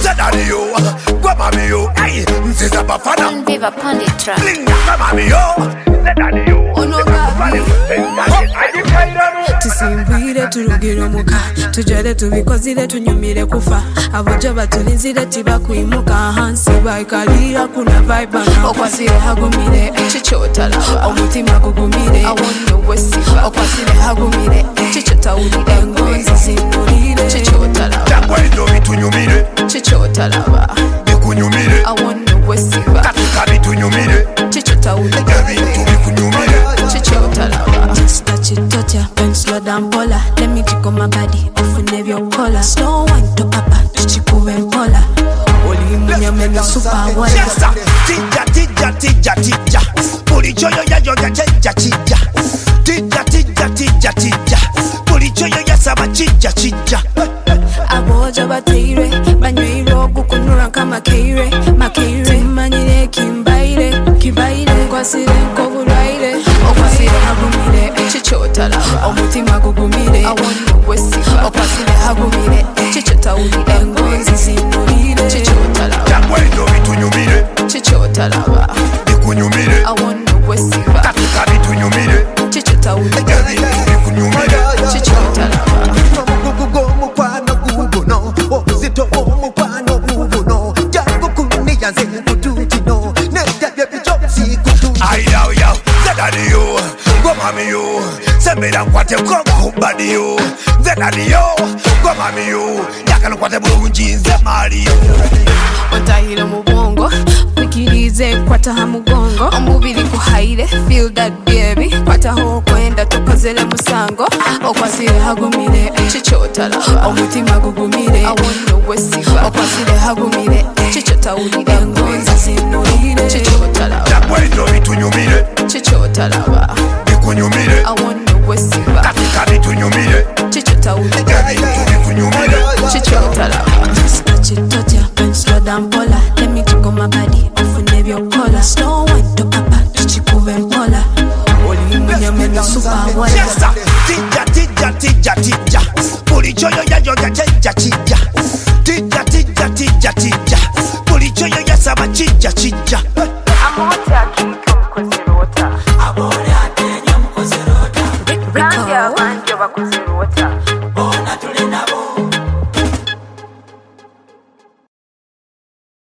Zedani yo, go mami yo. Hey, mziza bafana. Viva Pandit track. Linga go mami yo. Zedani yo. Tusimbwire turugire omuka tujere tubikozire tunyumire kufa abojo batulinzire tibakwimuka hansi bayikalira kuna vibe na okwasire hagumire chichota lava omutima gugumire awonno wesifa okwasire hagumire chichota uli engonzi zinulire chichota lava Jangwendo bitunyumire chichota lava bikunyumire awonno wesifa katika bitunyumire chichota uli ebintu bikunyumire chichota lava touch it, touch ya, pen slow down, pola. Let me tickle my body, off in your collar. Slow wine to papa, chichiku and pola. Oli munya mena super wala. Chesa, tija, tija, tija, tija. Puri choyo ya yoga cheja, chija. Tija, tija, tija, tija. Puri choyo ya saba chija, chija. Aboja bateire, banyweiro kukunura kama keire. Makeire, manyire kimbaire, kibaire. Kwasire nkoburaire, okwasire hagumire. Chichota lava, omutima gugumire. Awonno wesifa, okwasire hagumire. Chichota uli engonzi zinulire. Chichota lava, Jangwendo bitunyumire chichota lava, bikunyumire awonno wesifa. katika bitunyumire Chichota uli ebintu bikunyumire chichota lava. Mugugu mukwano guguno obuzito omukwano guguno jangu kuniyanze kututino nedabye bijosi kutu Ayaw, yaw, Zedani yo, go mami yo. Sembera nkwate kubadi yo. Zedani yo, go mami yo. Yakala nkwate bulungi nze mali yo. Otahira mu bwongo wikirize kwata ha mugongo omubiri kuhaire feel that baby kwata ho kwenda tukozele musango okwasire hagumire chichota lava omutima gugumire awonno wesifa okwasire hagumire chichota uli engonzi zinulire chichota lava Jangwendo bitunyumire chichota lava bikunyumire awonno wesifa katika bitunyumire chichota uli ebintu bikunyumire chichota lava touch it, touch ya, pen slow down, pola. Let me tickle my body, off in your collar. Slow wine to papa, chichiku and pola. Oli munya mena super wala. Chesa, tija, tija, tija, tija. Puri choyo ya yoga cheja, chija. Tija, tija, tija, tija. Puri choyo ya saba chija, chija.